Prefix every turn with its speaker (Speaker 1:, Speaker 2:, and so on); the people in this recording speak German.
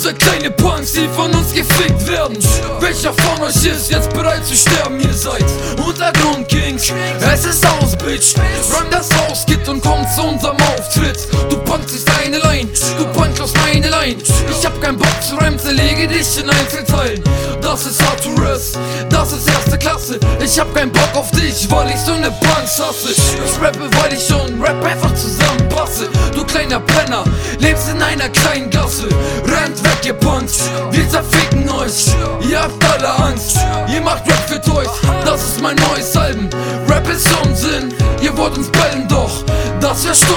Speaker 1: seid kleine Punks, die von uns gefickt werden. Welcher von euch ist jetzt bereit zu sterben? Ihr seid Untergrund-Kings, es ist aus, Bitch. Räum das Haus, geht und kommt zu unserem Auftritt. Du punchst eine Line, du punchst meine Line. Ich hab keinen Bock zu reimen, zerlege dich in Einzelteilen. Das ist hard to rest, das ist erste Klasse. Ich hab keinen Bock auf dich, weil ich so ne Punks hasse. Ich rappe, weil ich schon Rap einfach zusammenpasse. Du kleiner Penner, lebst in einer kleinen Gasse. Rennt weg, ihr Punks, wir zerficken euch. Ihr habt alle Angst, ihr macht Rap für Toys. Das ist mein neues Album, Rap ist Unsinn. Ihr wollt uns bellen, doch das wär stumm.